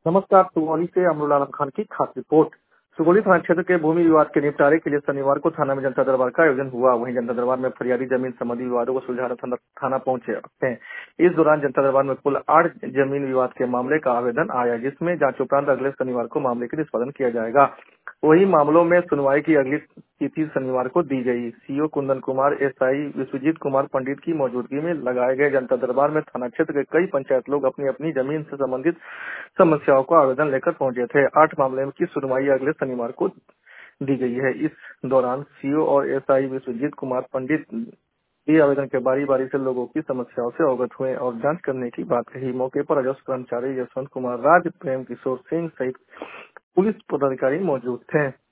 नमस्कार। सुगौली से अमरुल आलम खान की खास रिपोर्ट। सुगौली थाना क्षेत्र के भूमि विवाद के निपटारे के लिए शनिवार को थाना में जनता दरबार का आयोजन हुआ। वहीं जनता दरबार में फरियादी जमीन संबंधी विवादों को सुलझाने थाना पहुंचे हैं। इस दौरान जनता दरबार में कुल 8 जमीन विवाद के मामले का आवेदन आया, जिसमें जांच उपरांत अगले शनिवार को मामले का निष्पादन किया जाएगा। वही मामलों में सुनवाई की अगली तिथि शनिवार को दी गई। सीओ कुंदन कुमार, एसआई विश्वजीत कुमार पंडित की मौजूदगी में लगाए गए जनता दरबार में थाना क्षेत्र के कई पंचायत लोग अपनी अपनी जमीन से संबंधित समस्याओं को आवेदन लेकर पहुंचे थे। 8 मामले की सुनवाई अगले शनिवार को दी गई है। इस दौरान सीओ और एसआई विश्वजीत कुमार पंडित ये आवेदन के बारी बारी से लोगों की समस्याओं से अवगत हुए और जांच करने की बात कही। मौके पर राजस्व कर्मचारी यशवंत कुमार राज, प्रेम किशोर सिंह सहित पुलिस पदाधिकारी मौजूद थे।